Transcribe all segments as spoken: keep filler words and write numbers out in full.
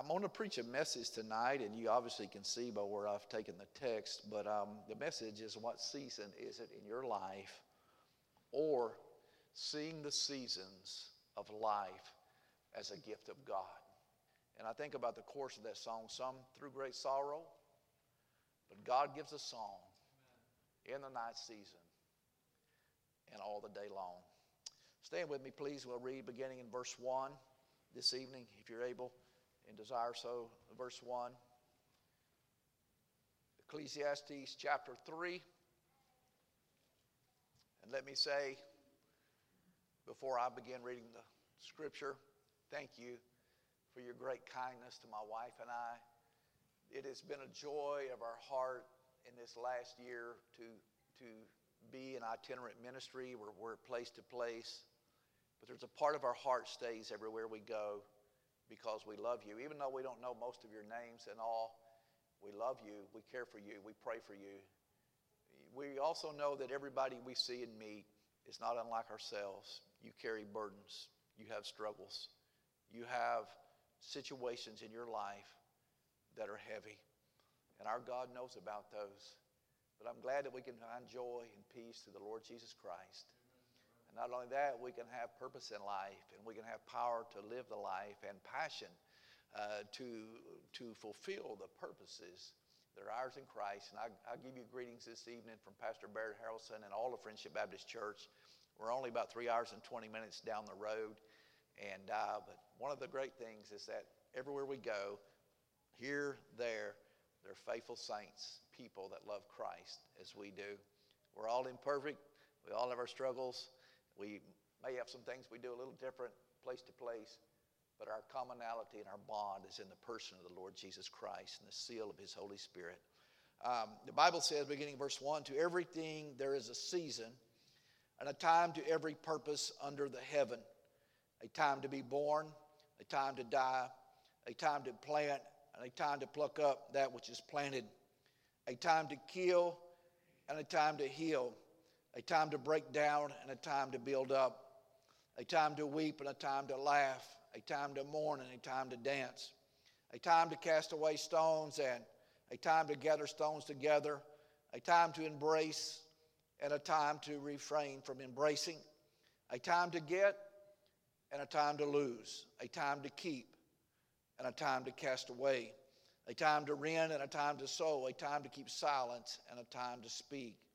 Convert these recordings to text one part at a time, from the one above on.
I'm going to preach a message tonight, and you obviously can see by where I've taken the text, but um, the message is, what season is it in your life? Or seeing the seasons of life as a gift of God. And I think about the chorus of that song, some through great sorrow, but God gives a song in the night season and all the day long. Stand with me, please. We'll read beginning in verse one this evening, if you're able and desire so. Verse one. Ecclesiastes chapter three. And let me say, before I begin reading the scripture, thank you for your great kindness to my wife and I. It has been a joy of our heart in this last year to, to be an itinerant ministry. We're, we're place to place. But there's a part of our heart stays everywhere we go because we love you. Even though we don't know most of your names and all, we love you, we care for you, we pray for you. We also know that everybody we see and meet is not unlike ourselves. You carry burdens. You have struggles. You have situations in your life that are heavy. And our God knows about those. But I'm glad that we can find joy and peace through the Lord Jesus Christ. And not only that, we can have purpose in life, and we can have power to live the life and passion uh, to, to fulfill the purposes that are ours in Christ. And I, I give you greetings this evening from Pastor Barrett Harrelson and all of Friendship Baptist Church. We're only about three hours and twenty minutes down the road. And uh, but one of the great things is that everywhere we go, here, there, there are faithful saints, people that love Christ as we do. We're all imperfect. We all have our struggles. We may have some things we do a little different place to place. But our commonality and our bond is in the person of the Lord Jesus Christ and the seal of his Holy Spirit. Um, the Bible says, beginning verse one, to everything there is a season and a time to every purpose under the heaven. A time to be born, a time to die, a time to plant, and a time to pluck up that which is planted. A time to kill and a time to heal. A time to break down and a time to build up. A time to weep and a time to laugh. A time to mourn and a time to dance. A time to cast away stones and a time to gather stones together. A time to embrace and a time to refrain from embracing. A time to get and a time to lose. A time to keep and a time to cast away. A time to rend and a time to sow. A time to keep silence and a time to speak.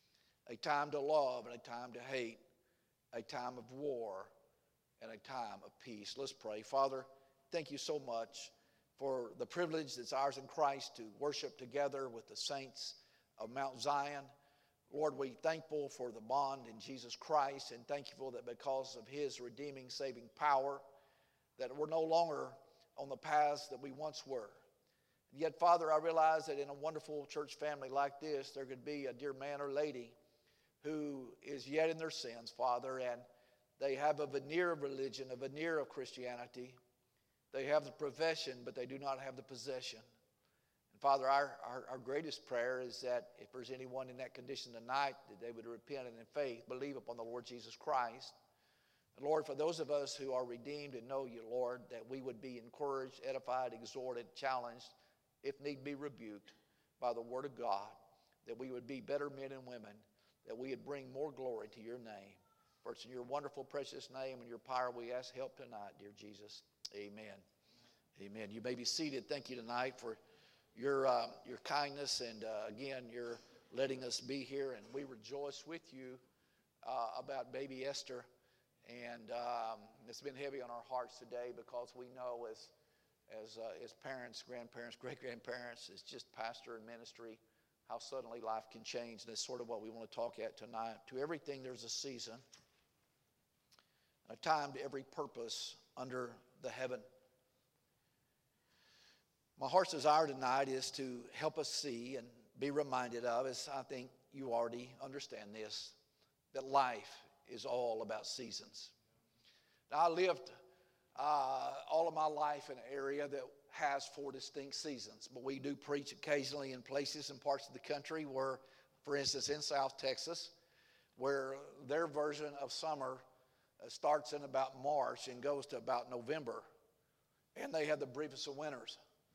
A time to love and a time to hate. A time of war and a time of peace. Let's pray. Father, thank you so much for the privilege that's ours in Christ to worship together with the saints of Mount Zion. Lord, we're thankful for the bond in Jesus Christ, and thankful that because of his redeeming, saving power, that we're no longer on the paths that we once were. And yet, Father, I realize that in a wonderful church family like this, there could be a dear man or lady who is yet in their sins, Father, and they have a veneer of religion, a veneer of Christianity. They have the profession, but they do not have the possession. And Father, our, our, our greatest prayer is that if there's anyone in that condition tonight, that they would repent and in faith believe upon the Lord Jesus Christ. And Lord, for those of us who are redeemed and know you, Lord, that we would be encouraged, edified, exhorted, challenged, if need be rebuked by the word of God, that we would be better men and women, that we would bring more glory to your name. For it's in your wonderful, precious name and your power we ask help tonight, dear Jesus. Amen. Amen. You may be seated. Thank you tonight for your uh, your kindness and, uh, again, your letting us be here. And we rejoice with you uh, about baby Esther. And um, it's been heavy on our hearts today because we know as, as, uh, as parents, grandparents, great-grandparents, as just pastor and ministry, how suddenly life can change. And that's sort of what we want to talk at tonight. To everything there's a season, a time to every purpose under the heaven. My heart's desire tonight is to help us see and be reminded of, as I think you already understand this, that life is all about seasons. Now, I lived uh, all of my life in an area that has four distinct seasons, but we do preach occasionally in places and parts of the country where, for instance, in South Texas, where their version of summer starts in about March and goes to about November. and they have the briefest of winters.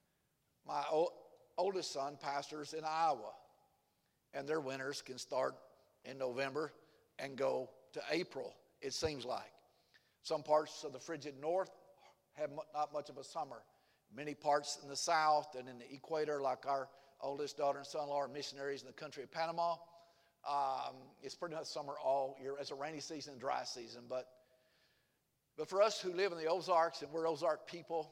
My o- oldest son pastors in Iowa, and their winters can start in November and go to April, it seems like. Some parts of the frigid north have not much of a summer. Many parts in the south and in the equator, like our oldest daughter and son-in-law, are missionaries in the country of Panama. Um, it's pretty much summer all year. It's a rainy season and dry season. But, but for us who live in the Ozarks, and we're Ozark people,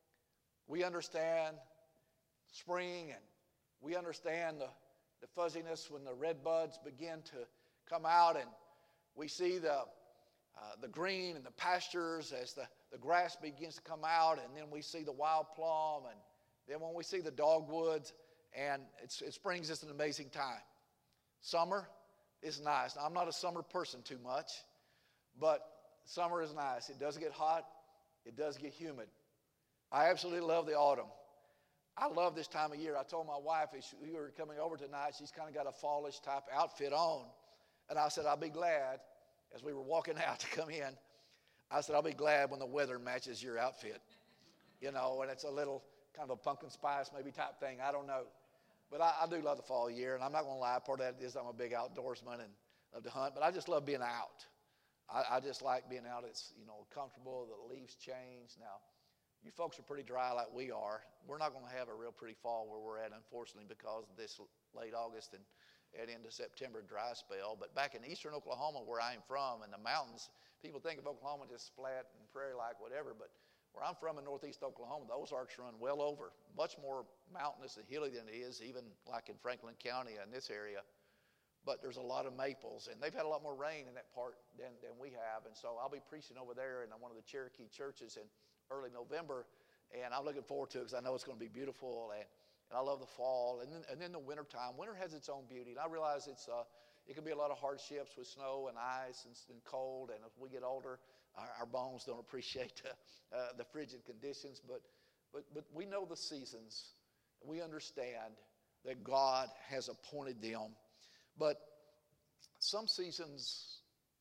we understand spring, and we understand the, the fuzziness when the red buds begin to come out, and we see the Uh, the green and the pastures as the, the grass begins to come out, and then we see the wild plum, and then when we see the dogwoods, and it's, it spring's just an amazing time. Summer is nice. Now, I'm not a summer person too much, but summer is nice. It does get hot. It does get humid. I absolutely love the autumn. I love this time of year. I told my wife, if we were coming over tonight, she's kind of got a fallish type outfit on, and I said, I'll be glad. As we were walking out to come in, I said, I'll be glad when the weather matches your outfit. You know, and it's a little kind of a pumpkin spice maybe type thing. I don't know. But I, I do love the fall year, and I'm not going to lie. Part of that is I'm a big outdoorsman and love to hunt, but I just love being out. I, I just like being out. It's, you know, comfortable. The leaves change. Now, you folks are pretty dry like we are. We're not going to have a real pretty fall where we're at, unfortunately, because of this late August and and into September dry spell. But back in eastern Oklahoma, where I'm from, in the mountains, people think of Oklahoma just flat and prairie-like, whatever. But where I'm from in northeast Oklahoma, the Ozarks run well over, much more mountainous and hilly than it is, even like in Franklin County in this area. But there's a lot of maples, and they've had a lot more rain in that part than, than we have. And so I'll be preaching over there in one of the Cherokee churches in early November, and I'm looking forward to it because I know it's going to be beautiful. And And I love the fall, and then, and then the winter time. Winter has its own beauty, and I realize it's uh, it can be a lot of hardships with snow and ice and, and cold, and as we get older, our, our bones don't appreciate uh, uh, the frigid conditions, but, but, but we know the seasons. We understand that God has appointed them, but some seasons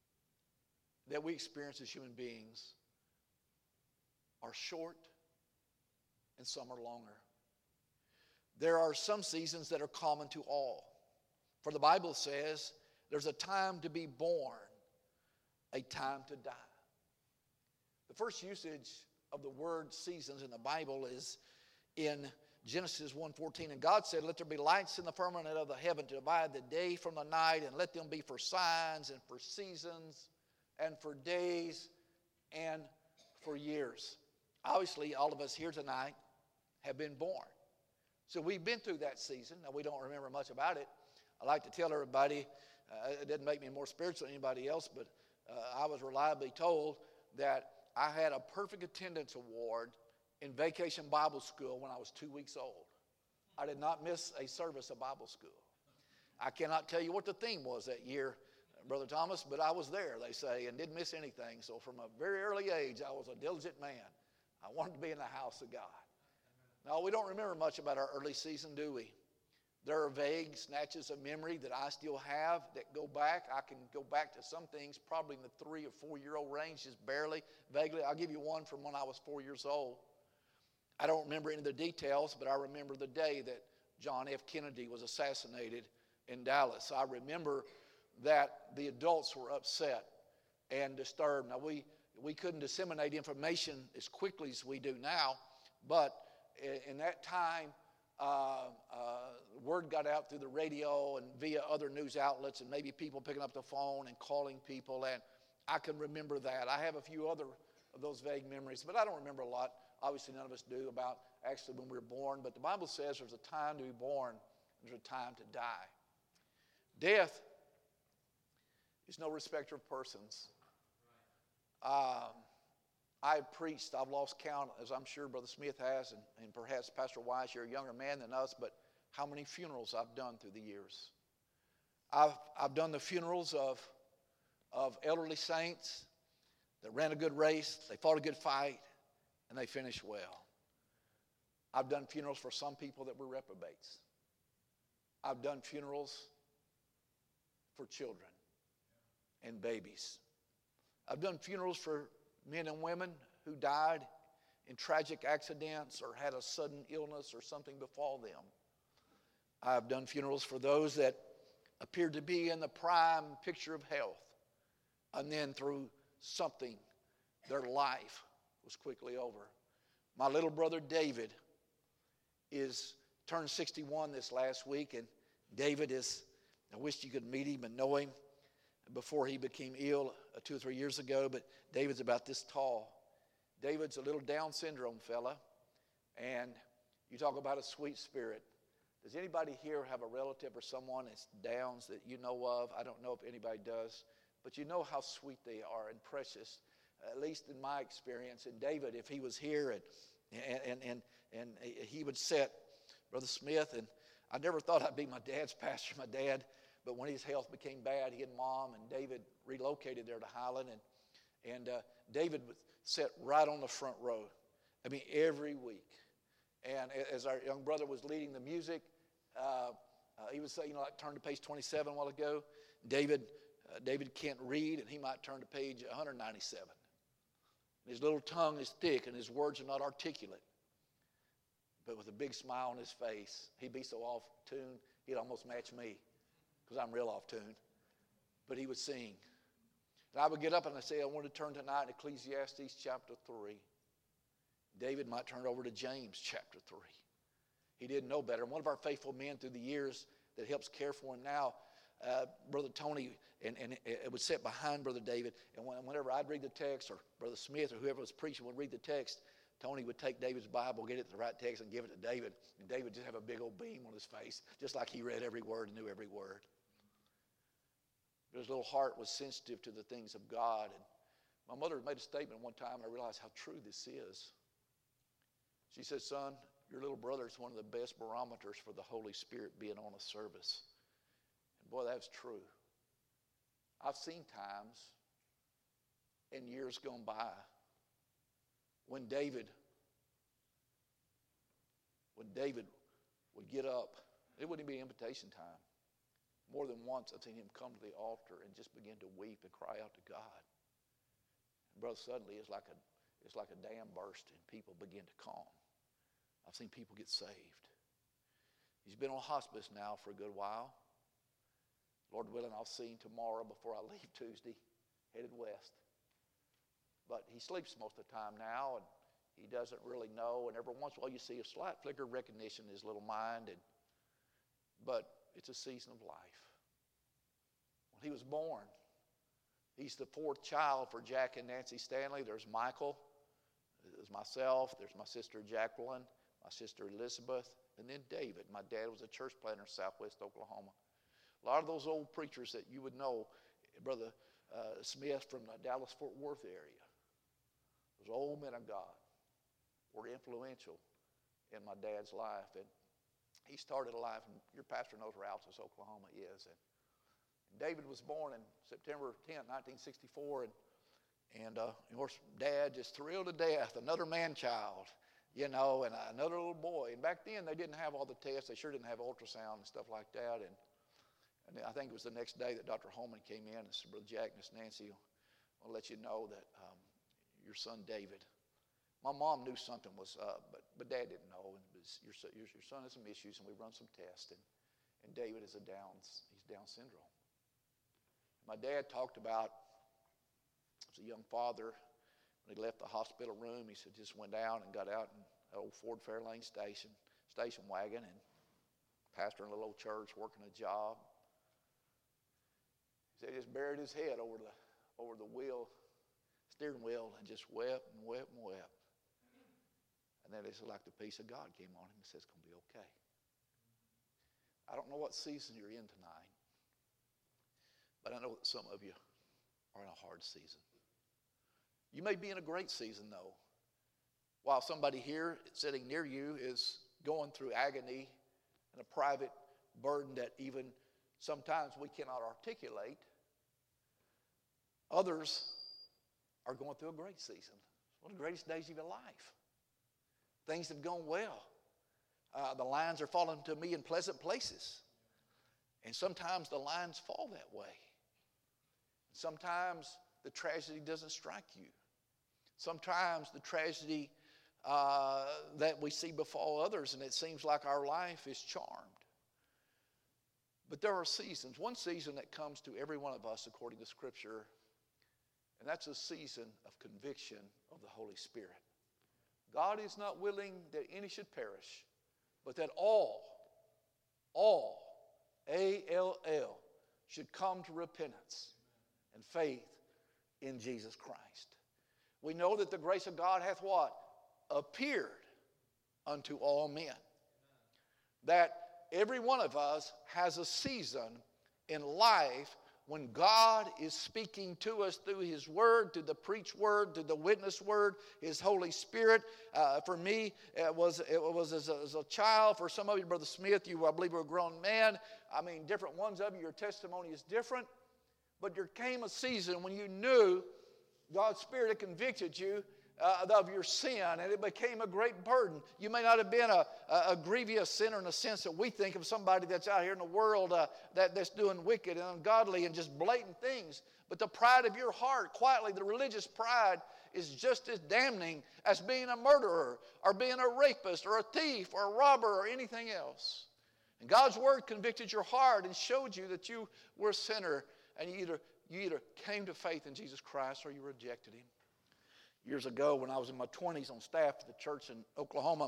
that we experience as human beings are short, and some are longer. There are some seasons that are common to all. For the Bible says there's a time to be born, a time to die. The first usage of the word seasons in the Bible is in Genesis one fourteen. And God said, let there be lights in the firmament of the heaven to divide the day from the night, and let them be for signs and for seasons and for days and for years. Obviously, all of us here tonight have been born. So we've been through that season. Now, we don't remember much about it. I like to tell everybody, uh, it didn't make me more spiritual than anybody else, but uh, I was reliably told that I had a perfect attendance award in Vacation Bible School when I was two weeks old. I did not miss a service of Bible school. I cannot tell you what the theme was that year, Brother Thomas, but I was there, they say, and didn't miss anything. So from a very early age, I was a diligent man. I wanted to be in the house of God. Now, we don't remember much about our early season, do we? There are vague snatches of memory that I still have that go back. I can go back to some things probably in the three or four-year-old range, just barely, vaguely. I'll give you one from when I was four years old. I don't remember any of the details, but I remember the day that John F. Kennedy was assassinated in Dallas. I remember that the adults were upset and disturbed. Now, we, we couldn't disseminate information as quickly as we do now, but in that time, uh, uh, word got out through the radio and via other news outlets, and maybe people picking up the phone and calling people, and I can remember that. I have a few other of those vague memories, but I don't remember a lot. Obviously, none of us do about actually when we were born, but the Bible says there's a time to be born, there's a time to die. Death is no respecter of persons. Um, I've preached, I've lost count, as I'm sure Brother Smith has, and, and perhaps Pastor Wise, you're a younger man than us, but how many funerals I've done through the years. I've, I've done the funerals of, of elderly saints that ran a good race, they fought a good fight, and they finished well. I've done funerals for some people that were reprobates. I've done funerals for children and babies. I've done funerals for men and women who died in tragic accidents or had a sudden illness or something befall them. I've done funerals for those that appeared to be in the prime picture of health, and then through something, their life was quickly over. My little brother David is turned sixty-one this last week, and David is, I wish you could meet him and know him before he became ill uh, two or three years ago, but David's about this tall. David's a little Down syndrome fella, and you talk about a sweet spirit. Does anybody here have a relative or someone that's Downs that you know of? I don't know if anybody does, but you know how sweet they are and precious, at least in my experience. And David, if he was here, and and and and he would sit, Brother Smith, and I never thought I'd be my dad's pastor, my dad, but when his health became bad, he and Mom and David relocated there to Highland, and and uh, David would sit right on the front row. I mean, every week. And as our young brother was leading the music, uh, uh, he would say, you know, like turn to page twenty-seven a while ago. David, uh, David can't read, and he might turn to page one ninety-seven. His little tongue is thick, and his words are not articulate. But with a big smile on his face, he'd be so off tune, he'd almost match me, because I'm real off tune. But he would sing. And I would get up and I'd say, I want to turn tonight in Ecclesiastes chapter three. David might turn over to James chapter three. He didn't know better. And one of our faithful men through the years that helps care for him now, uh, Brother Tony, and, and it would sit behind Brother David. And whenever I'd read the text, or Brother Smith or whoever was preaching would read the text, Tony would take David's Bible, get it to the right text, and give it to David. And David would just have a big old beam on his face, just like he read every word and knew every word. But his little heart was sensitive to the things of God. And my mother made a statement one time, and I realized how true this is. She said, son, your little brother is one of the best barometers for the Holy Spirit being on a service. And boy, that's true. I've seen times in years gone by when David, when David would get up, it wouldn't be invitation time. More than once I've seen him come to the altar and just begin to weep and cry out to God. And brother, suddenly it's like a it's like a dam burst and people begin to calm. I've seen people get saved. He's been on hospice now for a good while. Lord willing, I'll see him tomorrow before I leave Tuesday, headed west. But he sleeps most of the time now, and he doesn't really know. And every once in a while you see a slight flicker of recognition in his little mind. And, but it's a season of life. When he was born, he's the fourth child for Jack and Nancy Stanley. There's Michael. There's myself. There's my sister Jacqueline, my sister Elizabeth, and then David. My dad was a church planter in southwest Oklahoma. A lot of those old preachers that you would know, Brother uh, Smith from the Dallas-Fort Worth area, those old men of God were influential in my dad's life. And he started a life, and your pastor knows where Altus, Oklahoma is. And David was born in September tenth, nineteen sixty-four, and And uh, of course, Dad just thrilled to death, another man-child, you know, and another little boy. And back then, they didn't have all the tests. They sure didn't have ultrasound and stuff like that. And, and I think it was the next day that Doctor Holman came in and said, Brother Jack, Miss Nancy, I'll let you know that um, your son David. My mom knew something was up, but, but Dad didn't know. And was, your, your, your son has some issues, and we run some tests. And, and David is a Downs, he's Down syndrome. My dad talked about, as a young father, when he left the hospital room, he said just went down and got out in an old Ford Fairlane station, station wagon, and pastoring a little old church, working a job. He said he just buried his head over the over the wheel, steering wheel, and just wept and wept and wept. And then it's like the peace of God came on him and said it's going to be okay. I don't know what season you're in tonight, but I know that some of you are in a hard season. You may be in a great season, though. While somebody here sitting near you is going through agony and a private burden that even sometimes we cannot articulate, others are going through a great season. It's one of the greatest days of your life. Things have gone well. Uh, the lines are falling to me in pleasant places. And sometimes the lines fall that way. Sometimes the tragedy doesn't strike you. Sometimes the tragedy uh, that we see befall others, and it seems like our life is charmed. But there are seasons. One season that comes to every one of us according to Scripture, and that's a season of conviction of the Holy Spirit. God is not willing that any should perish, but that all, all, A L L, should come to repentance and faith in Jesus Christ. We know that the grace of God hath what? Appeared unto all men. That every one of us has a season in life when God is speaking to us through His Word, through the preached Word, through the witness Word, His Holy Spirit. Uh, for me, it was, it was as, a, as a child. For some of you, Brother Smith, you, I believe, were a grown man. I mean, different ones of you, your testimony is different. But there came a season when you knew God's Spirit had convicted you Uh, of your sin, and it became a great burden. You may not have been a, a, a grievous sinner in the sense that we think of somebody that's out here in the world uh, that, that's doing wicked and ungodly and just blatant things, but the pride of your heart, quietly, the religious pride is just as damning as being a murderer or being a rapist or a thief or a robber or anything else. And God's Word convicted your heart and showed you that you were a sinner, and you either, you either came to faith in Jesus Christ or you rejected Him. Years ago, when I was in my twenties on staff at the church in Oklahoma,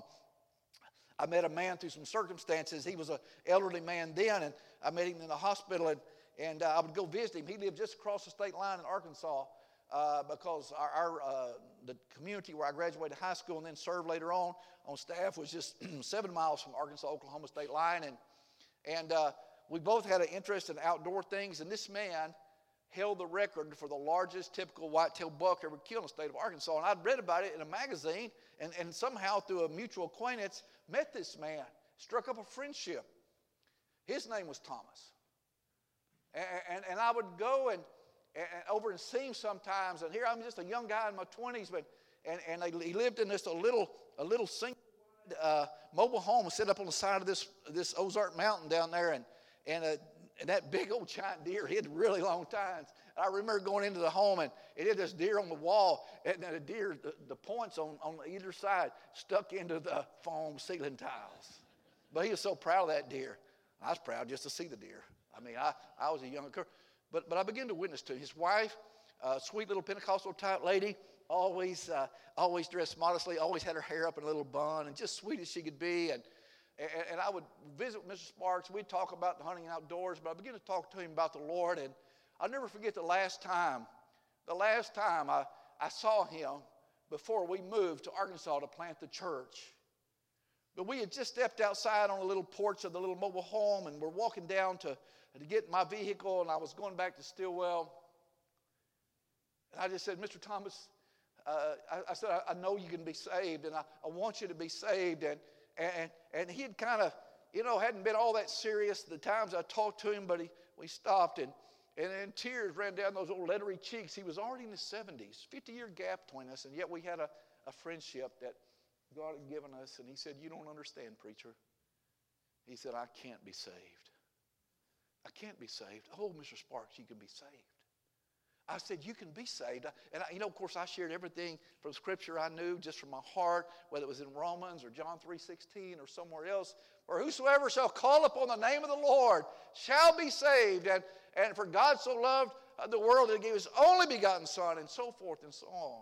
I met a man through some circumstances. He was an elderly man then, and I met him in the hospital, and, and uh, I would go visit him. He lived just across the state line in Arkansas uh, because our, our uh, the community where I graduated high school and then served later on on staff was just seven miles from Arkansas-Oklahoma state line, and, and uh, we both had an interest in outdoor things, and this man held the record for the largest typical whitetail buck ever killed in the state of Arkansas. And I'd read about it in a magazine, and, and somehow through a mutual acquaintance, met this man, struck up a friendship. His name was Thomas. And, and, and I would go and, and over and see him sometimes, and here I'm just a young guy in my twenties, but and, and he lived in just a little a little single uh, mobile home set up on the side of this, this Ozark Mountain down there, and, and uh, And that big old giant deer, he had really long tines. I remember going into the home, and it had this deer on the wall, and the deer, the, the points on, on either side stuck into the foam ceiling tiles. But he was so proud of that deer. I was proud just to see the deer. I mean, I, I was a young girl. But, but I began to witness to him. His wife, a sweet little Pentecostal type lady, always, uh, always dressed modestly, always had her hair up in a little bun, and just sweet as she could be. And And I would visit with Mister Sparks. We'd talk about the hunting outdoors, but I began to talk to him about the Lord. And I'll never forget the last time, the last time I, I saw him before we moved to Arkansas to plant the church. But we had just stepped outside on a little porch of the little mobile home, and we're walking down to, to get in my vehicle, and I was going back to Stillwell. And I just said, Mister Thomas, uh, I, I said, I, I know you can be saved, and I, I want you to be saved. And And, and he had kind of, you know, hadn't been all that serious the times I talked to him, but he, we stopped, and, and then tears ran down those old leathery cheeks. He was already in his seventies, fifty-year gap between us, and yet we had a, a friendship that God had given us. And he said, you don't understand, preacher. He said, I can't be saved. I can't be saved. Oh, Mister Sparks, you can be saved. I said, you can be saved. And, I, you know, of course, I shared everything from Scripture I knew just from my heart, whether it was in Romans or John three sixteen or somewhere else. For whosoever shall call upon the name of the Lord shall be saved. And, and for God so loved the world that he gave his only begotten Son, and so forth and so on.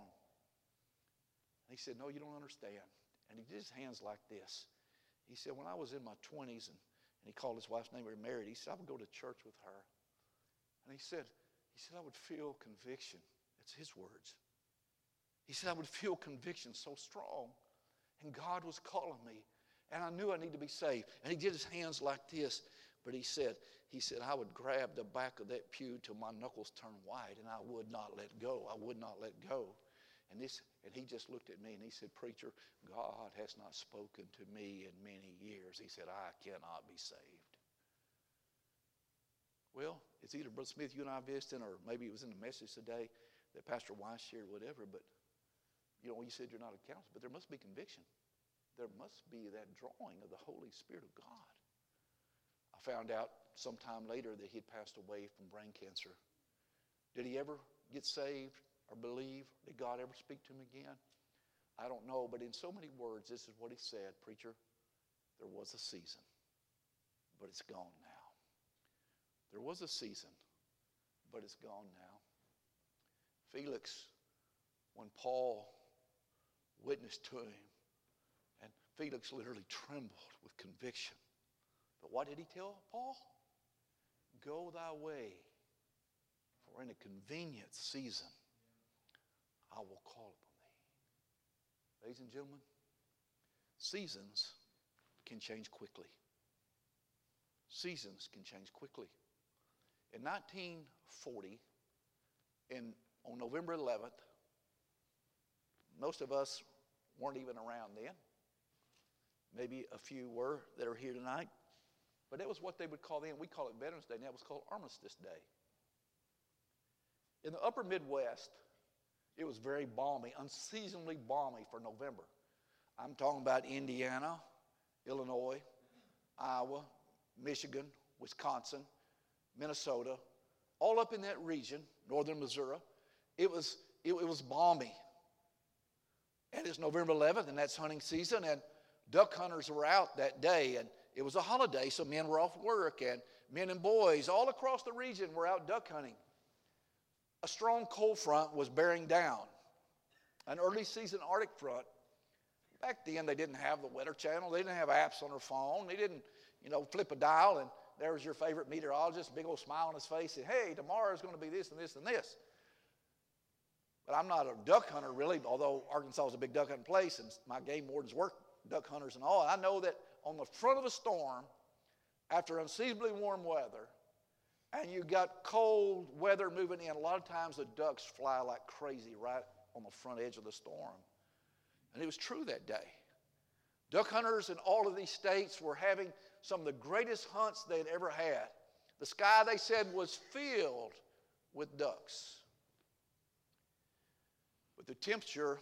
And he said, no, you don't understand. And he did his hands like this. He said, when I was in my twenties, and, and he called his wife's name, we were married, he said, I would go to church with her. And he said, He said, I would feel conviction. It's his words. He said, I would feel conviction so strong. And God was calling me. And I knew I needed to be saved. And he did his hands like this. But he said, he said, I would grab the back of that pew till my knuckles turned white, and I would not let go. I would not let go. And this, and he just looked at me and he said, preacher, God has not spoken to me in many years. He said, I cannot be saved. Well, it's either Brother Smith, you and I visiting, or maybe it was in the message today that Pastor Weiss shared, whatever. But, you know, you said you're not a counselor, but there must be conviction. There must be that drawing of the Holy Spirit of God. I found out sometime later that he'd passed away from brain cancer. Did he ever get saved or believe? Did God ever speak to him again? I don't know, but in so many words, this is what he said, preacher. There was a season, but it's gone now. There was a season, but it's gone now. Felix, when Paul witnessed to him, and Felix literally trembled with conviction. But what did he tell Paul? Go thy way, for in a convenient season I will call upon thee. Ladies and gentlemen, seasons can change quickly. Seasons can change quickly. In nineteen forty, in, on November eleventh, most of us weren't even around then. Maybe a few were that are here tonight. But that was what they would call then. We call it Veterans Day, and that was called Armistice Day. In the upper Midwest, it was very balmy, unseasonably balmy for November. I'm talking about Indiana, Illinois, Iowa, Michigan, Wisconsin, Minnesota, all up in that region, northern Missouri. It was, it, it was balmy. And it's November eleventh, and that's hunting season, and duck hunters were out that day, and it was a holiday, so men were off work, and men and boys all across the region were out duck hunting. A strong cold front was bearing down, an early season Arctic front. Back then, they didn't have the Weather Channel. They didn't have apps on their phone. They didn't, you know, flip a dial, and there was your favorite meteorologist, big old smile on his face, and hey, tomorrow is going to be this and this and this. But I'm not a duck hunter, really, although Arkansas is a big duck hunting place, and my game wardens work duck hunters and all. I know that on the front of a storm, after unseasonably warm weather, and you got cold weather moving in, a lot of times the ducks fly like crazy right on the front edge of the storm. And it was true that day. Duck hunters in all of these states were having some of the greatest hunts they'd ever had. The sky, they said, was filled with ducks. But the temperature,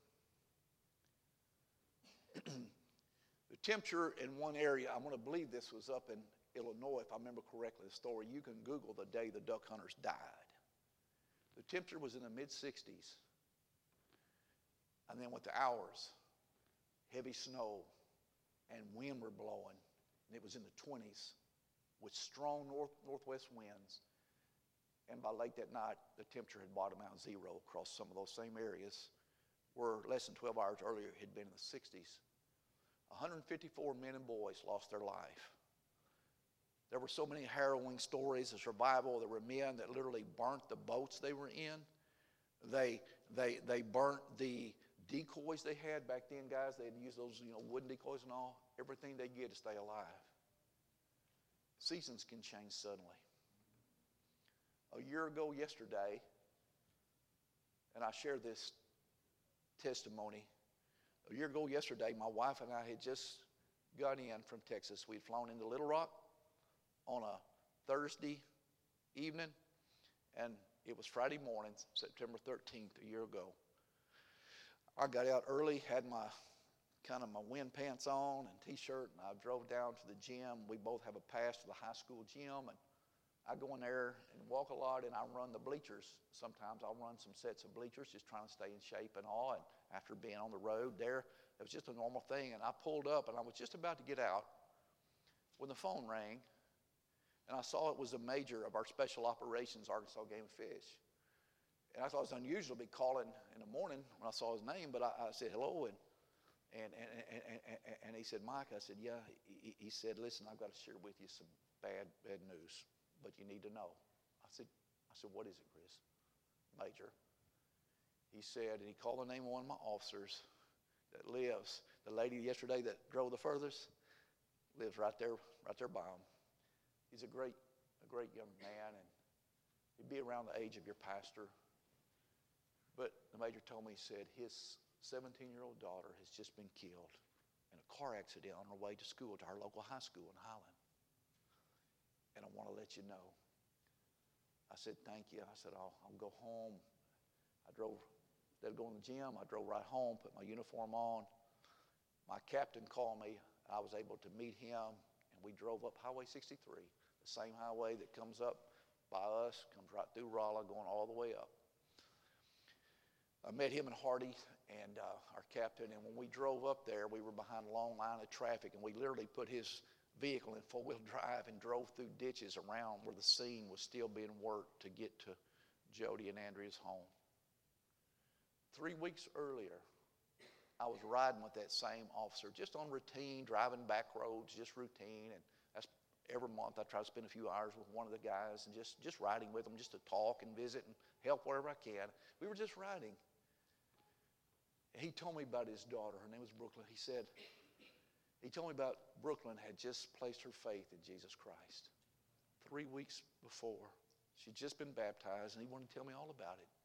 the temperature in one area, I want to believe this was up in Illinois, if I remember correctly the story. You can Google the day the duck hunters died. The temperature was in the mid sixties. And then with the hours, heavy snow and wind were blowing, and it was in the twenties with strong north northwest winds. And by late that night, the temperature had bottomed out zero across some of those same areas where less than twelve hours earlier it had been in the sixties. one hundred fifty-four men and boys lost their life. There were so many harrowing stories of survival. There were men that literally burnt the boats they were in. They, they, they burnt the decoys they had back then, guys. They had used those, you know, wooden decoys and all. Everything they get to stay alive. Seasons can change suddenly. A year ago yesterday, and I shared this testimony. A year ago yesterday, my wife and I had just got in from Texas. We'd flown into Little Rock on a Thursday evening, and it was Friday morning, September thirteenth, a year ago. I got out early, had my kind of my wind pants on and t-shirt, and I drove down to the gym. We both have a pass to the high school gym, and I go in there and walk a lot, and I run the bleachers. Sometimes I'll run some sets of bleachers, just trying to stay in shape and all. And after being on the road there, it was just a normal thing. And I pulled up, and I was just about to get out when the phone rang, and I saw it was a major of our special operations, Arkansas Game and Fish. And I thought it was unusual to be calling in the morning when I saw his name, but I, I said hello, and and, and and and and he said, Mike. I said, yeah. He, he said, listen, I've got to share with you some bad bad news, but you need to know. I said, I said, what is it, Chris? Major. He said, and he called the name of one of my officers that lives. The lady yesterday that drove the furthest lives right there, right there by him. He's a great, a great young man, and he'd be around the age of your pastor. But the major told me, he said, his seventeen-year-old daughter has just been killed in a car accident on her way to school, to our local high school in Highland. And I want to let you know. I said, thank you. I said, I'll, I'll go home. I drove, instead of going to the gym, I drove right home, put my uniform on. My captain called me. I was able to meet him, and we drove up Highway sixty-three, the same highway that comes up by us, comes right through Rolla, going all the way up. I met him and Hardy and uh, our captain. And when we drove up there, we were behind a long line of traffic, and we literally put his vehicle in four-wheel drive and drove through ditches around where the scene was still being worked to get to Jody and Andrea's home. Three weeks earlier, I was riding with that same officer, just on routine, driving back roads, just routine. And that's every month I try to spend a few hours with one of the guys and just, just riding with them, just to talk and visit and help wherever I can. We were just riding. He told me about his daughter. Her name was Brooklyn. He said, he told me about Brooklyn had just placed her faith in Jesus Christ. Three weeks before, she'd just been baptized, and he wanted to tell me all about it.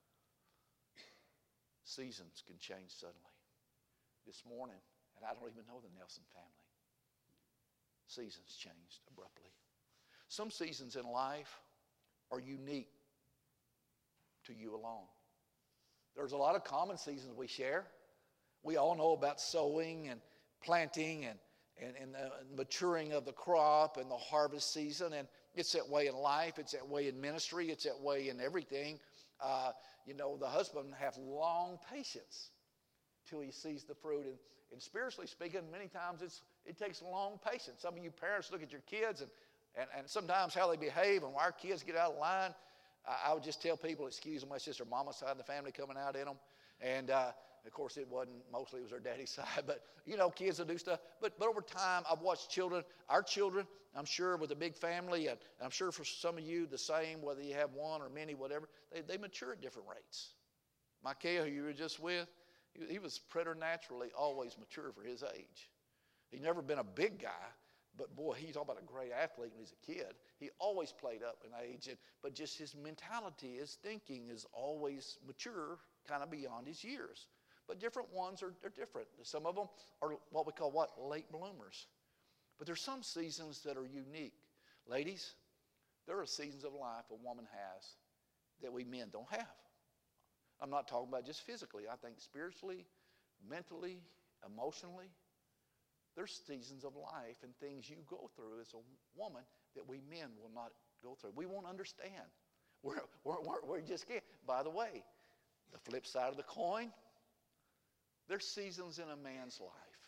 Seasons can change suddenly. This morning, and I don't even know the Nelson family, seasons changed abruptly. Some seasons in life are unique to you alone. There's a lot of common seasons we share. We all know about sowing and planting and, and, and the maturing of the crop and the harvest season, and it's that way in life, it's that way in ministry, it's that way in everything. Uh, you know, the husband have long patience till he sees the fruit. And, and spiritually speaking, many times it's, it takes long patience. Some of you parents look at your kids and, and, and sometimes how they behave, and why our kids get out of line. I, I would just tell people, excuse them, it's just their mama's side of the family coming out in them. And uh, of course it wasn't, mostly it was their daddy's side, but you know, kids will do stuff. But, but over time, I've watched children, our children, I'm sure with a big family, and, and I'm sure for some of you the same, whether you have one or many, whatever, they, they mature at different rates. Micaiah, who you were just with, he was preternaturally always mature for his age. He'd never been a big guy, but boy, he's all about a great athlete when he's a kid. He always played up in age, and, but just his mentality, his thinking is always mature, kind of beyond his years. But different ones are, are different. Some of them are what we call what? Late bloomers. But there's some seasons that are unique. Ladies, there are seasons of life a woman has that we men don't have. I'm not talking about just physically. I think spiritually, mentally, emotionally. There's seasons of life and things you go through as a woman that we men will not go through. We won't understand. We're, we're, we're, we just can't. By the way, the flip side of the coin, there's seasons in a man's life.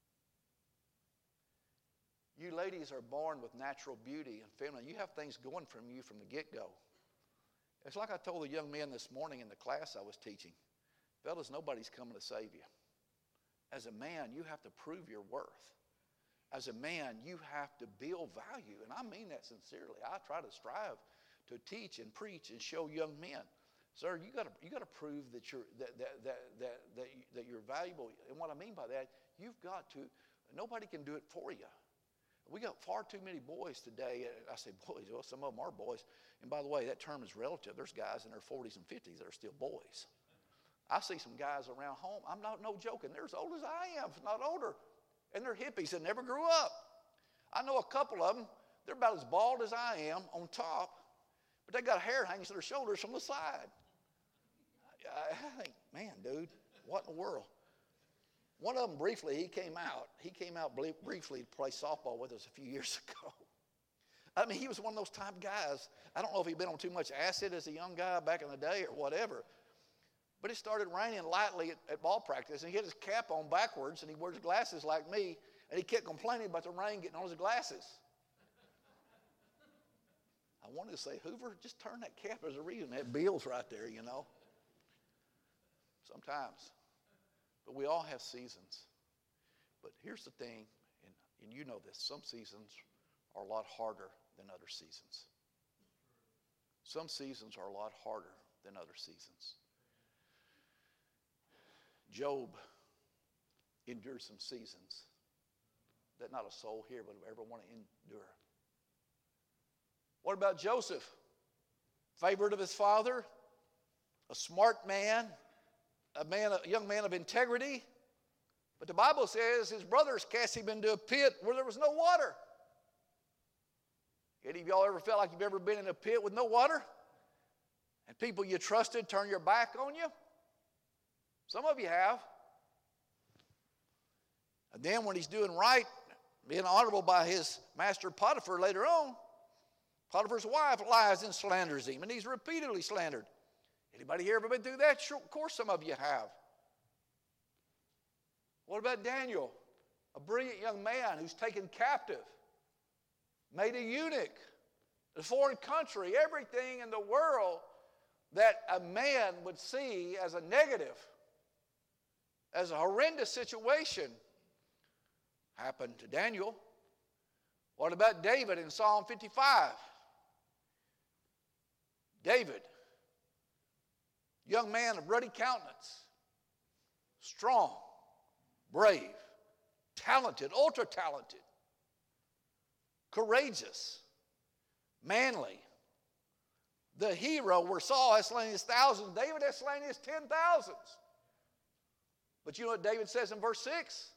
You ladies are born with natural beauty and feminine. You have things going from you from the get-go. It's like I told the young men this morning in the class I was teaching. Fellas, nobody's coming to save you. As a man, you have to prove your worth. As a man, you have to build value. And I mean that sincerely. I try to strive to teach and preach and show young men. Sir, you got to you got to prove that you're that that that that that, you, that you're valuable. And what I mean by that, you've got to. Nobody can do it for you. We got far too many boys today. I say boys, well, some of them are boys. And by the way, that term is relative. There's guys in their forties and fifties that are still boys. I see some guys around home, I'm not no joking, they're as old as I am, if not older. And they're hippies that never grew up. I know a couple of them, they're about as bald as I am on top, but they got hair hanging to their shoulders from the side. I think, man, dude, what in the world? One of them briefly, he came out. He came out briefly to play softball with us a few years ago. I mean, he was one of those type guys. I don't know if he'd been on too much acid as a young guy back in the day or whatever. But it started raining lightly at, at ball practice, and he had his cap on backwards, and he wears glasses like me, and he kept complaining about the rain getting on his glasses. I wanted to say, Hoover, just turn that cap. There's a reason. That bill's right there, you know. Sometimes. But we all have seasons. But here's the thing, and, and you know this, some seasons are a lot harder than other seasons. Some seasons are a lot harder than other seasons. Job endured some seasons that not a soul here would ever want to endure. What about Joseph? Favorite of his father, a smart man, a man, a young man of integrity. But the Bible says his brothers cast him into a pit where there was no water. Any of y'all ever felt like you've ever been in a pit with no water? And people you trusted turn your back on you? Some of you have. And then when he's doing right, being honorable by his master Potiphar later on, Potiphar's wife lies and slanders him, and he's repeatedly slandered. Anybody here ever been through that? Sure, of course some of you have. What about Daniel? A brilliant young man who's taken captive, made a eunuch, a foreign country, everything in the world that a man would see as a negative, as a horrendous situation, happened to Daniel. What about David in Psalm fifty-five? David, young man of ruddy countenance, strong, brave, talented, ultra-talented, courageous, manly. The hero where Saul has slain his thousands, David has slain his ten thousands. But you know what David says in verse six?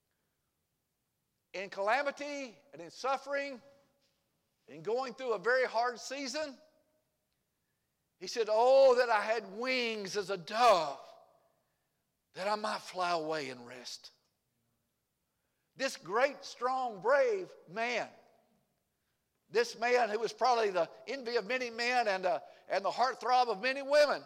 In calamity and in suffering, in going through a very hard season, he said, oh, that I had wings as a dove, that I might fly away and rest. This great, strong, brave man, this man who was probably the envy of many men and, uh, and the heartthrob of many women,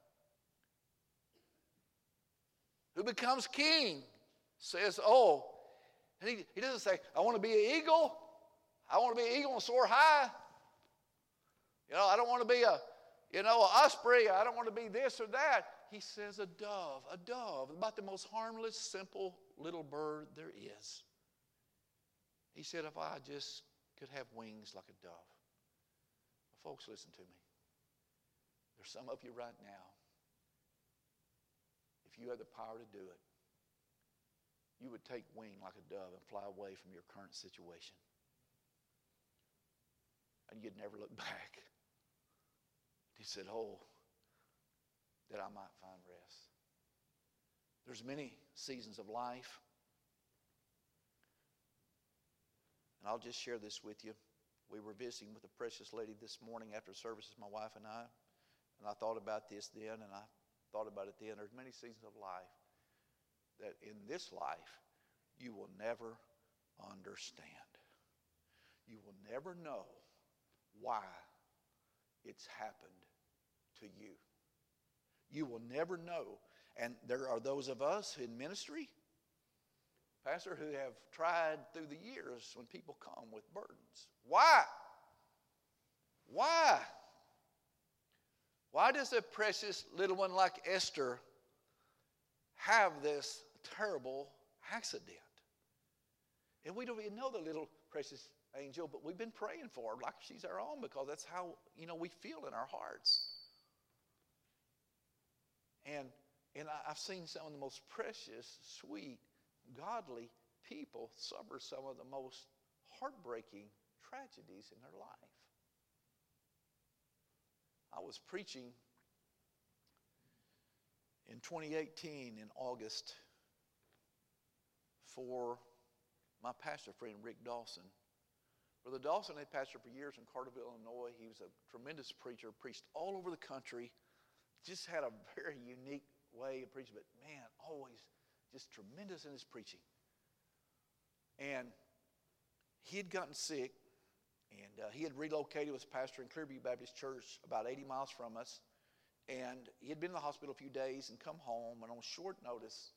who becomes king, says, oh, and he, he doesn't say, I want to be an eagle. I want to be an eagle and soar high. You know, I don't want to be a, you know, an osprey. I don't want to be this or that. He says a dove, a dove, about the most harmless, simple little bird there is. He said, if I just could have wings like a dove. Well, folks, listen to me. There's some of you right now, if you had the power to do it, you would take wing like a dove and fly away from your current situation. And you'd never look back. He said, oh, that I might find rest. There's many seasons of life. And I'll just share this with you. We were visiting with a precious lady this morning after services, my wife and I. And I thought about this then, and I thought about it then. There's many seasons of life that in this life you will never understand. You will never know why it's happened to you. You will never know. And there are those of us in ministry, Pastor, who have tried through the years when people come with burdens. Why? Why? Why does a precious little one like Esther have this terrible accident? And we don't even know the little precious angel, but we've been praying for her like she's our own, because that's how, you know, we feel in our hearts. And, and I've seen some of the most precious, sweet, godly people suffer some of the most heartbreaking tragedies in their life. I was preaching in twenty eighteen in August for my pastor friend Rick Dawson. Brother Dawson had pastored for years in Carterville, Illinois. He was a tremendous preacher, preached all over the country, just had a very unique way of preaching, but man, always just tremendous in his preaching. And he had gotten sick, and uh, he had relocated, was pastor in Clearview Baptist Church about eighty miles from us. And he had been in the hospital a few days and come home, and on short notice,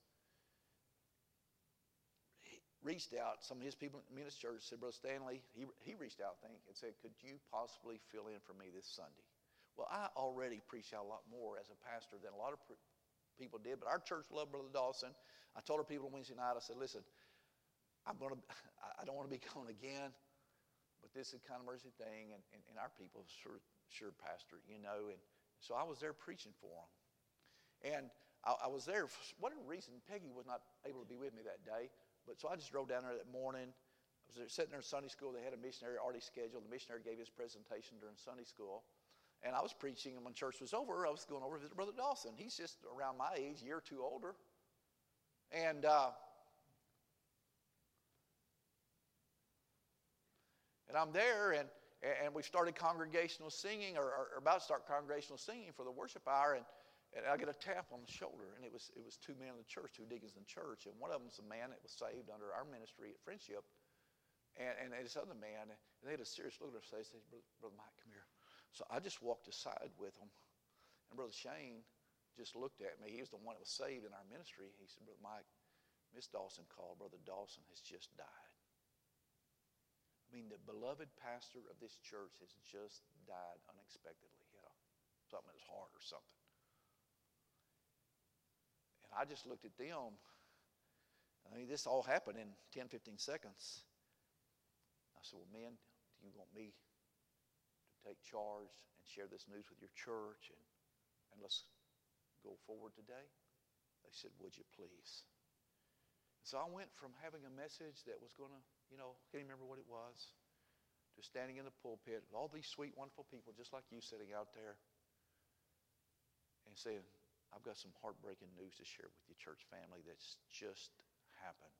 he reached out. Some of his people in his church said, Brother Stanley, he, he reached out, I think, and said, could you possibly fill in for me this Sunday? Well, I already preach out a lot more as a pastor than a lot of pre- people did, but our church loved Brother Dawson. I told our people on Wednesday night, I said, listen, I'm going to, I don't want to be going again, but this is kind of mercy thing, and, and, and our people sure, sure, Pastor, you know, and so I was there preaching for them. And I, I was there, for whatever reason, Peggy was not able to be with me that day, but so I just drove down there that morning. I was there, sitting there in Sunday school. They had a missionary already scheduled. The missionary gave his presentation during Sunday school. And I was preaching, and when church was over, I was going over to visit Brother Dawson. He's just around my age, a year or two older. And uh, and I'm there, and and we started congregational singing, or, or about to start congregational singing for the worship hour, and, and I get a tap on the shoulder, and it was it was two men in the church, two deacons in the church, and one of them's a man that was saved under our ministry at Friendship, and, and this other man, and they had a serious look at their face. They said, Brother, Brother Mike, come here. So I just walked aside with them, and Brother Shane just looked at me. He was the one that was saved in our ministry. He said, Brother Mike, Miss Dawson called. Brother Dawson has just died. I mean, the beloved pastor of this church has just died unexpectedly. He had a, something in his heart or something. And I just looked at them. I mean, this all happened in ten, fifteen seconds. I said, well, men, do you want me to take charge and share this news with your church and, and let's go forward today? They said, would you please? So I went from having a message that was going to, you know, can't even remember what it was, to standing in the pulpit with all these sweet, wonderful people just like you sitting out there and saying, I've got some heartbreaking news to share with you, church family, that's just happened.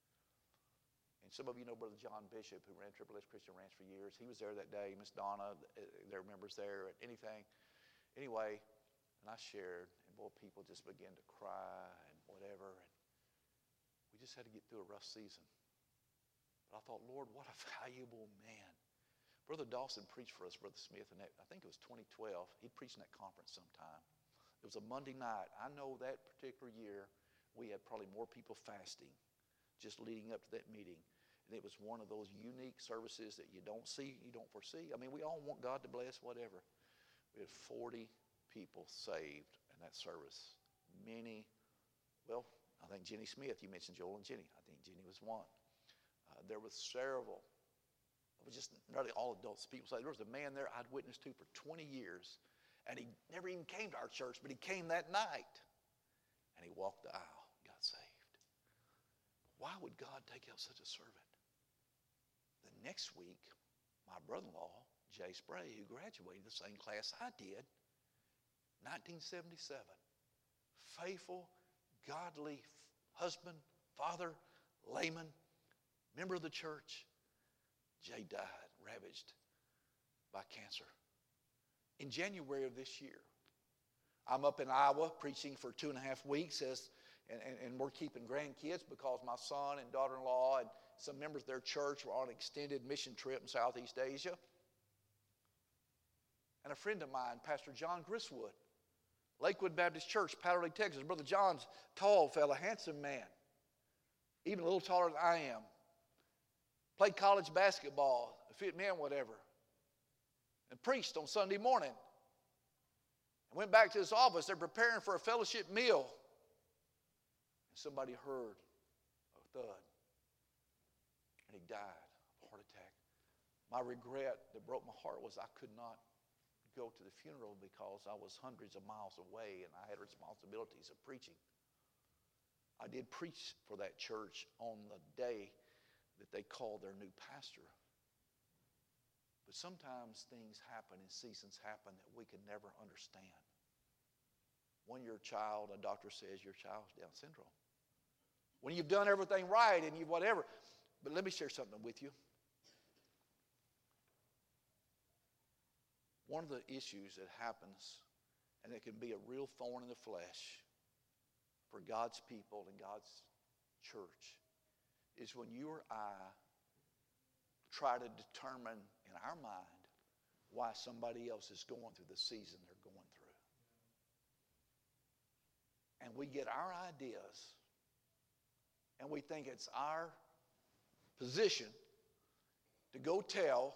And some of you know Brother John Bishop, who ran Triple S Christian Ranch for years. He was there that day. Miss Donna, their members there, anything. Anyway, and I shared, and boy, people just began to cry and whatever. And we just had to get through a rough season. But I thought, Lord, what a valuable man. Brother Dawson preached for us, Brother Smith, and that, I think it was twenty twelve. He preached in that conference sometime. It was a Monday night. I know that particular year we had probably more people fasting just leading up to that meeting. And it was one of those unique services that you don't see, you don't foresee. I mean, we all want God to bless, whatever. We had forty people saved in that service. Many, well, I think Jenny Smith, you mentioned Joel and Jenny. I think Jenny was one. Uh, there was several, it was just nearly all adults. People say, there was a man there I'd witnessed to for twenty years, and he never even came to our church, but he came that night. And he walked the aisle, got saved. Why would God take out such a servant? The next week, my brother-in-law, Jay Spray, who graduated the same class I did, nineteen seventy-seven, faithful, godly husband, father, layman, member of the church, Jay died, ravaged by cancer. In January of this year, I'm up in Iowa preaching for two and a half weeks, as, and, and, and we're keeping grandkids because my son and daughter-in-law and some members of their church were on an extended mission trip in Southeast Asia. And a friend of mine, Pastor John Griswood, Lakewood Baptist Church, Powder Lake, Texas. Brother John's tall fella, handsome man, even a little taller than I am. Played college basketball, fit men, whatever. And preached on Sunday morning. I went back to his office. They're preparing for a fellowship meal. And somebody heard a thud. And he died of a heart attack. My regret that broke my heart was I could not go to the funeral because I was hundreds of miles away and I had responsibilities of preaching. I did preach for that church on the day that they called their new pastor. But sometimes things happen and seasons happen that we can never understand. When your child, a doctor says your child's Down syndrome. When you've done everything right and you've whatever. But let me share something with you. One of the issues that happens, and it can be a real thorn in the flesh for God's people and God's church, is when you or I try to determine in our mind why somebody else is going through the season they're going through. And we get our ideas, and we think it's our position to go tell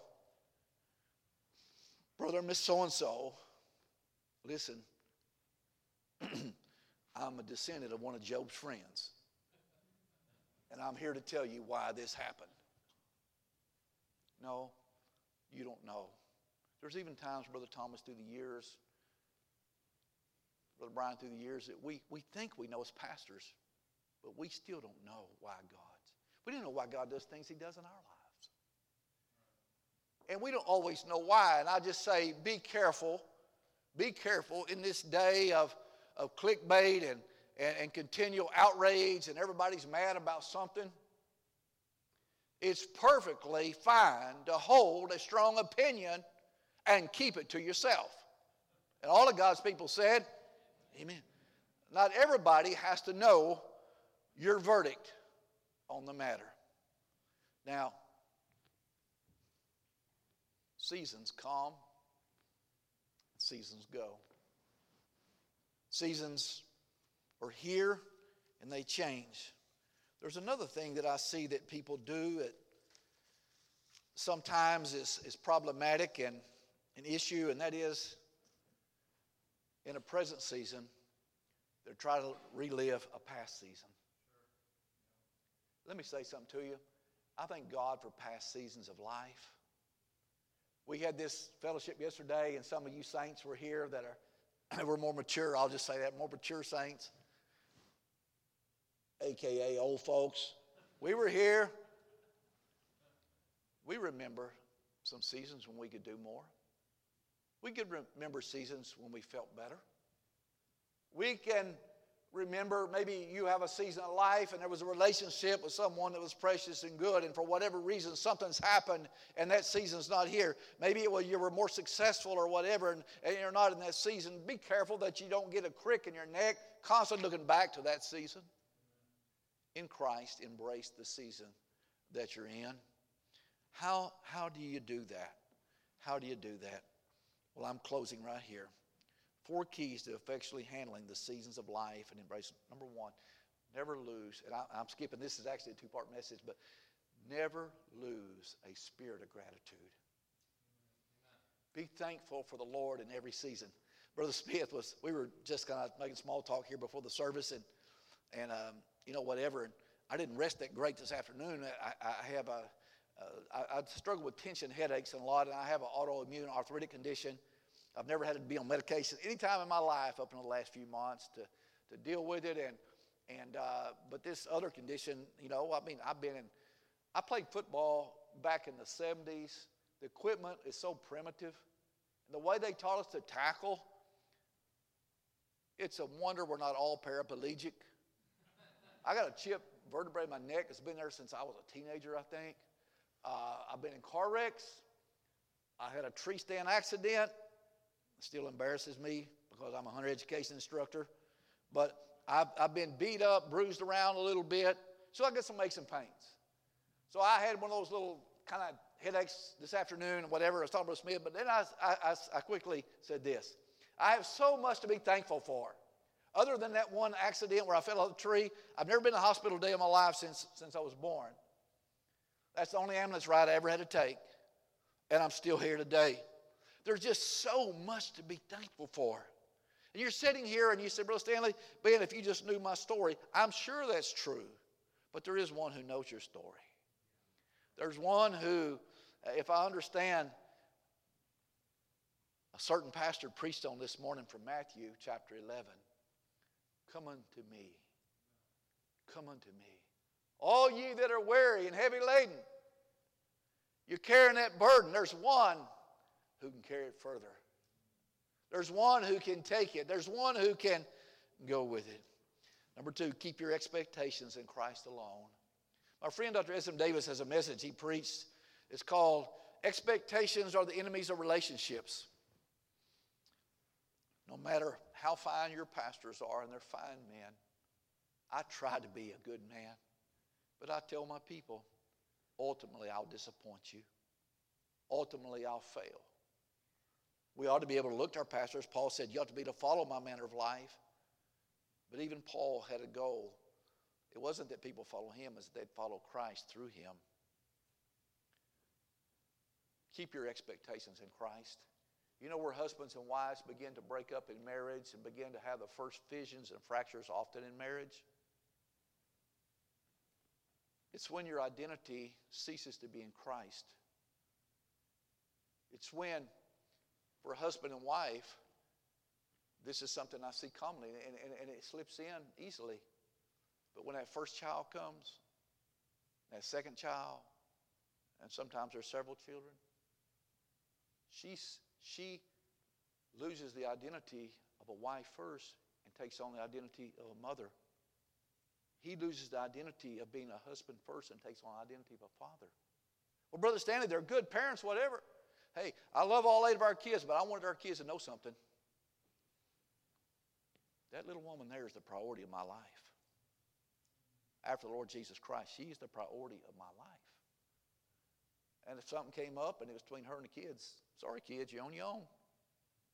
Brother and Miss So-and-so, listen, I'm a descendant of one of Job's friends. And I'm here to tell you why this happened. No, you don't know. There's even times, Brother Thomas, through the years, Brother Brian, through the years, that we, we think we know as pastors, but we still don't know why God's. We don't know why God does things he does in our lives. And we don't always know why. And I just say, be careful. Be careful in this day of, of clickbait and, and, and continual outrage and everybody's mad about something. It's perfectly fine to hold a strong opinion and keep it to yourself. And all of God's people said, amen. Not everybody has to know your verdict on the matter. Now, seasons come, seasons go. Seasons are here and they change. There's another thing that I see that people do that sometimes is, is problematic and an issue, and that is in a present season, they're trying to relive a past season. Let me say something to you. I thank God for past seasons of life. We had this fellowship yesterday, and some of you saints were here that are were more mature. I'll just say that, more mature saints, a k a old folks. We were here. We remember some seasons when we could do more. We could remember seasons when we felt better. We can remember maybe you have a season of life and there was a relationship with someone that was precious and good, and for whatever reason something's happened and that season's not here. Maybe it was you were more successful or whatever, and, and you're not in that season. Be careful that you don't get a crick in your neck constantly looking back to that season. In Christ, embrace the season that you're in. How, how do you do that? How do you do that? Well, I'm closing right here. Four keys to effectually handling the seasons of life and embracing. Number one, never lose, and I, I'm skipping, this is actually a two-part message, but never lose a spirit of gratitude. Be thankful for the Lord in every season. Brother Smith was, we were just kind of making small talk here before the service, and, and um, you know, whatever, and I didn't rest that great this afternoon. I, I have a, uh, I, I struggle with tension headaches and a lot, and I have an autoimmune arthritic condition. I've never had to be on medication any time in my life up in the last few months to, to deal with it. And, and uh, but this other condition, you know, I mean, I've been in, I played football back in the seventies. The equipment is so primitive. The way they taught us to tackle, it's a wonder we're not all paraplegic. I got a chipped vertebrae in my neck. It's been there since I was a teenager, I think. Uh, I've been in car wrecks. I had a tree stand accident. It still embarrasses me because I'm a hunter education instructor. But I've, I've been beat up, bruised around a little bit. So I get some aches and pains. So I had one of those little kind of headaches this afternoon and whatever. I was talking about Smith. But then I, I, I quickly said this. I have so much to be thankful for. Other than that one accident where I fell off the tree, I've never been to a hospital a day in my life since, since I was born. That's the only ambulance ride I ever had to take. And I'm still here today. There's just so much to be thankful for. And you're sitting here and you say, Brother Stanley, Ben, if you just knew my story, I'm sure that's true. But there is one who knows your story. There's one who, if I understand, a certain pastor preached on this morning from Matthew chapter eleven. Come unto me. Come unto me. All ye that are weary and heavy laden. You're carrying that burden. There's one who can carry it further. There's one who can take it. There's one who can go with it. Number two, keep your expectations in Christ alone. My friend Doctor S M Davis has a message he preached. It's called Expectations Are the Enemies of Relationships. No matter how fine your pastors are, and they're fine men, I try to be a good man. But I tell my people, ultimately I'll disappoint you. Ultimately I'll fail. We ought to be able to look to our pastors. Paul said, you ought to be to follow my manner of life. But even Paul had a goal. It wasn't that people follow him, it's that they'd follow Christ through him. Keep your expectations in Christ. You know where husbands and wives begin to break up in marriage and begin to have the first fissions and fractures often in marriage? It's when your identity ceases to be in Christ. It's when, for a husband and wife, this is something I see commonly, and, and, and it slips in easily. But when that first child comes, that second child, and sometimes there's several children, she's, she loses the identity of a wife first and takes on the identity of a mother. He loses the identity of being a husband first and takes on the identity of a father. Well, Brother Stanley, they're good parents, whatever. Hey, I love all eight of our kids, but I wanted our kids to know something. That little woman there is the priority of my life. After the Lord Jesus Christ, she is the priority of my life. And if something came up and it was between her and the kids, sorry kids, you're on your own.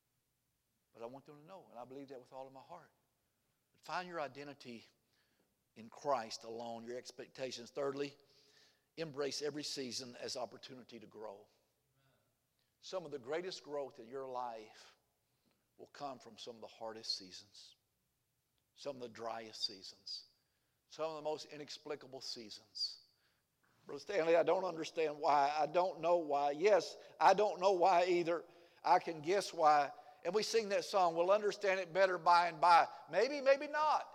But I want them to know, and I believe that with all of my heart. But find your identity in Christ alone, your expectations. Thirdly, embrace every season as opportunity to grow. Some of the greatest growth in your life will come from some of the hardest seasons, some of the driest seasons, some of the most inexplicable seasons. Brother Stanley, I don't understand why. I don't know why. Yes, I don't know why either. I can guess why. And we sing that song, we'll understand it better by and by. Maybe, maybe not.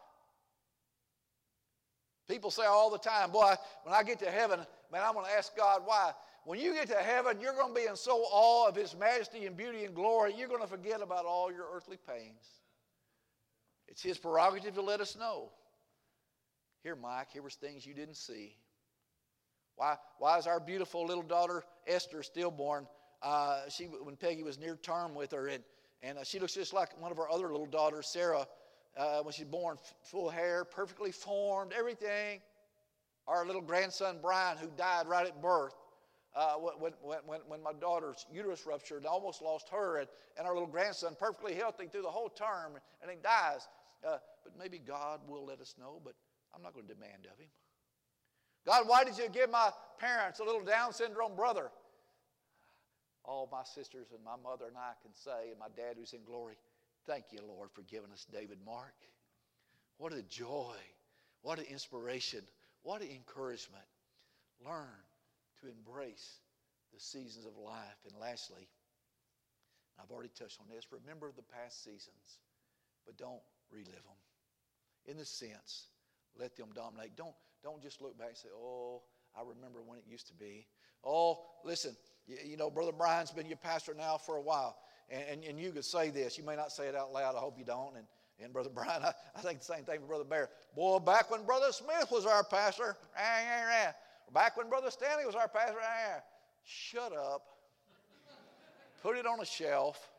People say all the time, boy, when I get to heaven, man, I'm going to ask God why. When you get to heaven, you're going to be in so awe of His majesty and beauty and glory, you're going to forget about all your earthly pains. It's His prerogative to let us know. Here, Mike, here was things you didn't see. Why, why is our beautiful little daughter Esther stillborn? Uh, she, when Peggy was near term with her, and, and uh, she looks just like one of our other little daughters, Sarah, uh, when she's born, f- full hair, perfectly formed, everything. Our little grandson Brian, who died right at birth, uh, when, when, when, when my daughter's uterus ruptured, I almost lost her, and, and our little grandson, perfectly healthy through the whole term, and he dies. Uh, but maybe God will let us know, but I'm not going to demand of Him. God, why did you give my parents a little Down syndrome brother? All my sisters and my mother and I can say, and my dad who's in glory, thank you, Lord, for giving us David Mark. What a joy. What an inspiration. What an encouragement. Learn to embrace the seasons of life. And lastly, I've already touched on this, remember the past seasons, but don't relive them. In the sense, let them dominate. Don't, don't just look back and say, oh, I remember when it used to be. Oh, listen, you, you know, Brother Brian's been your pastor now for a while. And, and, and you could say this. You may not say it out loud. I hope you don't. And, and Brother Brian, I, I think the same thing for Brother Bear. Boy, back when Brother Smith was our pastor, ah, ah, ah. Back when Brother Stanley was our pastor, ah, ah. Shut up. Put it on a shelf.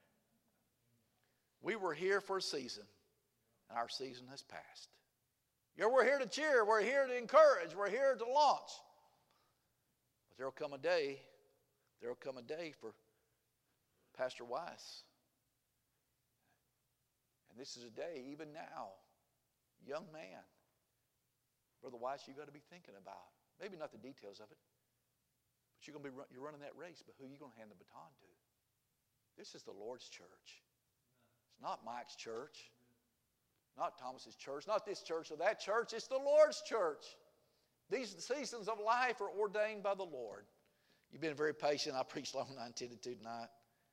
We were here for a season, and our season has passed. Yeah, we're here to cheer. We're here to encourage. We're here to launch. But there will come a day, there will come a day for Pastor Weiss. And this is a day, even now, young man, Brother Weiss, you've got to be thinking about. Maybe not the details of it, but you're going to be you're running that race, but who are you going to hand the baton to? This is the Lord's church. It's not Mike's church. Not Thomas's church, not this church or that church. It's the Lord's church. These seasons of life are ordained by the Lord. You've been very patient. I preached long I intended to tonight.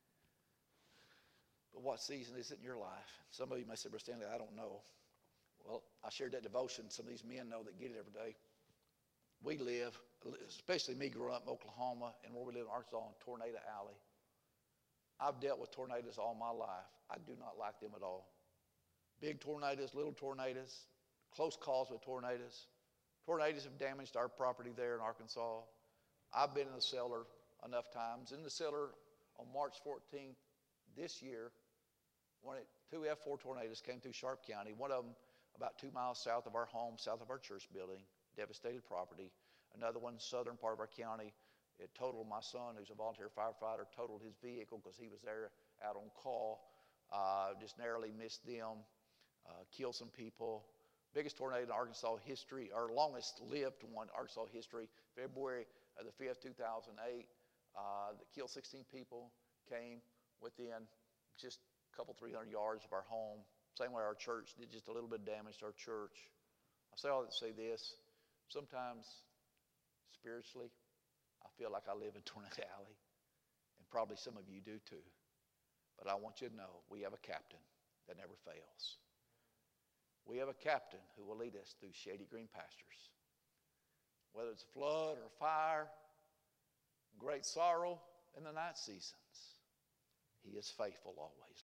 But what season is it in your life? Some of you may say, Brother Stanley, I don't know. Well, I shared that devotion. Some of these men know that get it every day. We live, especially me growing up in Oklahoma and where we live in Arkansas, in Tornado Alley. I've dealt with tornadoes all my life. I do not like them at all. Big tornadoes, little tornadoes, close calls with tornadoes. Tornadoes have damaged our property there in Arkansas. I've been in the cellar enough times. In the cellar on March fourteenth this year, when it, two F four tornadoes came through Sharp County, one of them about two miles south of our home, south of our church building, devastated property. Another one, southern part of our county, it totaled my son, who's a volunteer firefighter, totaled his vehicle because he was there out on call. Uh, just narrowly missed them. Uh, killed some people. Biggest tornado in Arkansas history, or longest lived one in Arkansas history, February uh, the fifth, two thousand eight, uh, that killed sixteen people, came within just a couple, three hundred yards of our home. Same way our church did just a little bit of damage to our church. I say all that to say this, sometimes spiritually, I feel like I live in Tornado Alley, and probably some of you do too. But I want you to know, we have a captain that never fails. We have a captain who will lead us through shady green pastures. Whether it's flood or fire, great sorrow in the night seasons, He is faithful always.